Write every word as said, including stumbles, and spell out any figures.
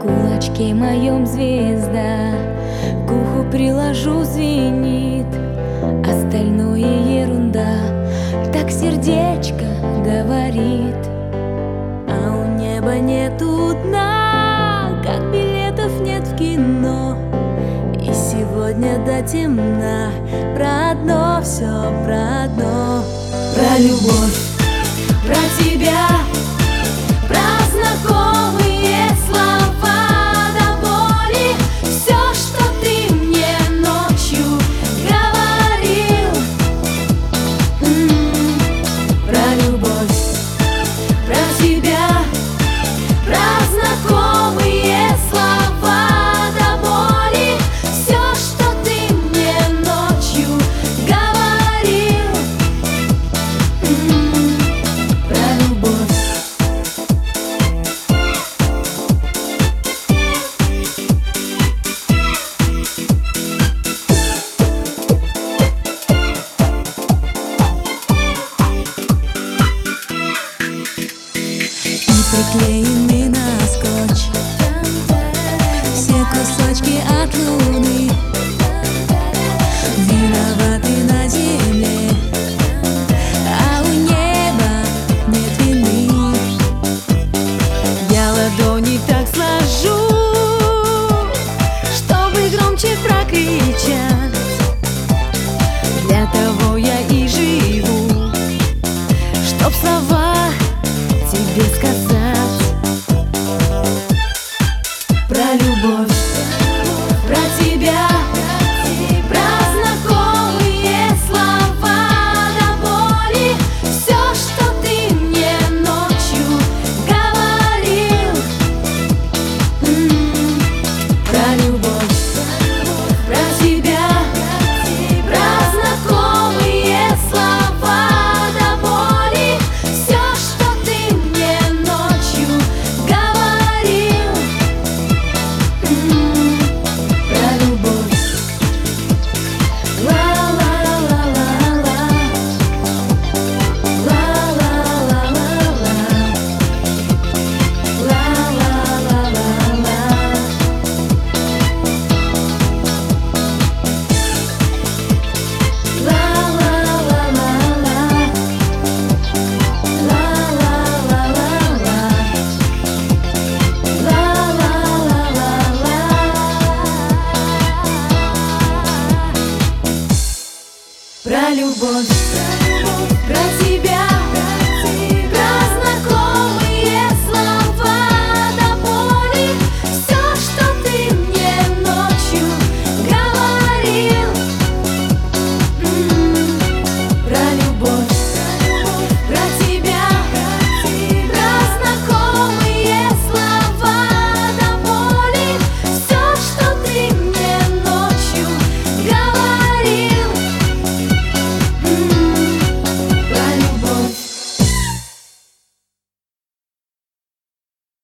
кулачке моем звезда, к уху приложу, звенит, остальное ерунда, так сердечко говорит. А у неба нету дна, как билетов нет в кино. И сегодня до темна про одно, все про одно. Про любовь, про тебя, про знакомые слова до боли. Все, что ты мне ночью говорил. М-м-м. Про любовь, про тебя, про знакомые слова до боли. Все, что ты мне ночью говорил. М-м-м. Про любовь. И приклеенный